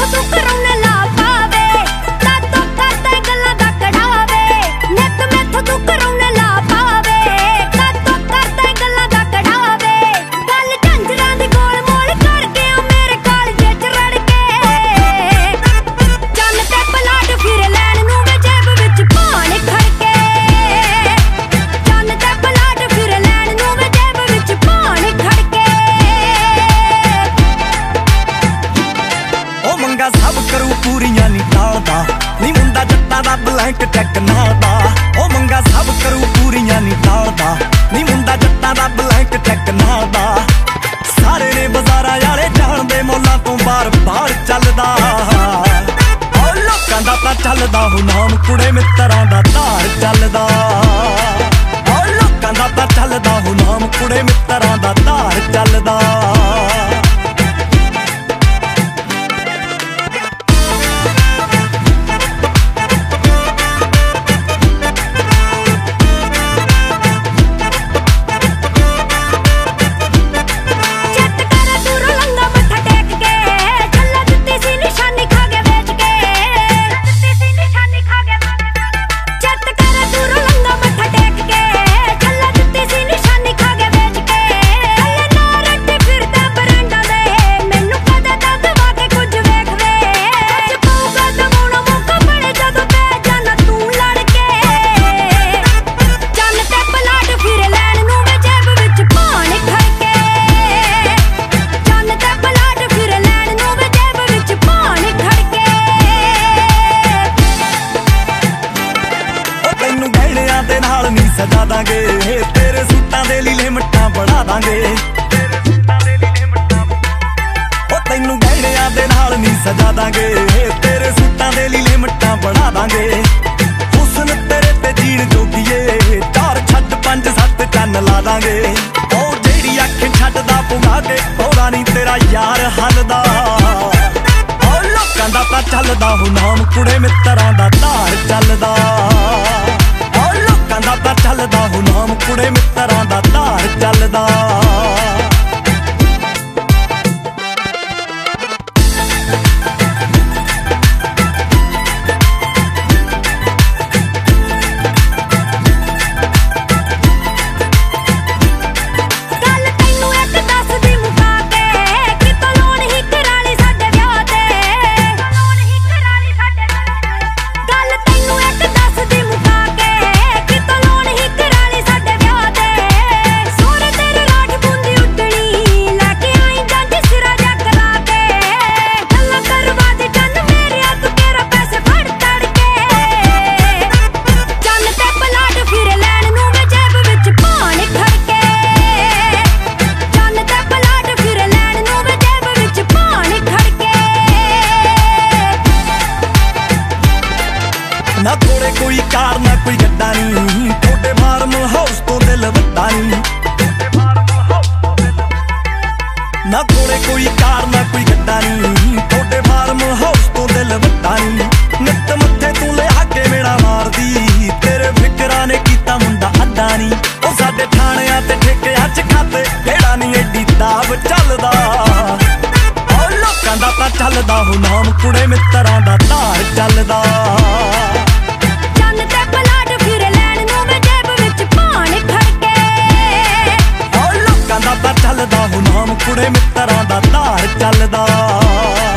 मैथों तू कराउने ला पावे, कातों करदा गल्लां दा कढ़ावे। नित मैथों तू कराउने ला पावे, कातों करदा गल्लां दा कढ़ावे। गल झंझरां दी गोल मोल कर गया मेरे कालजे च रड़ के। चन्न ते पलाट फिर लैण नूं वे जेब विच पाण खड़के। चन्न ते पलाट फिर लैण नूं वे जेब विच पाण खड़के। ओ मंगा सब करू पूरियां नी टालदा, नी मुंडा जट्टां दा ब्लैंक चैक नाल दा। ओ मंगा सब करू पूरियां नी टालदा, नी मुंडा जट्टां दा ब्लैंक चैक नाल दा। सारे ने बाजारां वाले जाणदे मोलां तों बार-बार चलदा। ओ लोकां दा तां चलदा हो नाम कुड़े मित्तरां दा धार चलदा। ओ लोकां दा तां चलदा हो नाम कुड़े मित्तरां दा धार चलदा। सजा दांगे तेरे सूटां दे ली लिमटां बढ़ा दांगे। ओ तैनू गहणियां दे नाल नी सजा दांगे, तेरे सूटां दे ली लिमटां बढ़ा दांगे। हुस्न तेरे ते जीण जोगीए 4 छड्ड 5 7 चन्न ला दांगे। ओ जेड़ी अख छड्डदा पुगा के ओदा नी तेरा यार हलदा। ओ लोकां दा तां चलदा हो नाम कुड़े मित्तरां दा धार चलदा। लोकां दा तां चलदा हो नाम कुड़े मित्तरां दा धार चलदा। ना कोले कोई कार ना कोई गड्डा नी, थोड़े फार्म हाउस तो दिल वड्डा नी। ना कोले कोई कार ना कोई गड्डा नी, थोड़े फार्म हाउस तो दिल वड्डा नी। नित मत्थे तू लिया के मेरा मारदी, तेरे फिकरां ने कीता मुंडा अड्डा नी। ओ साडे ठाणियां ते ठेकिआं च खाते केड़ा नी एडी दाब चलदा। ओ लोकां दा तां चलदा हो नाम कुड़े मित्तरां दा धार चलदा। चलदा हो नाम कुड़े मित्तरां दा धार चलदा।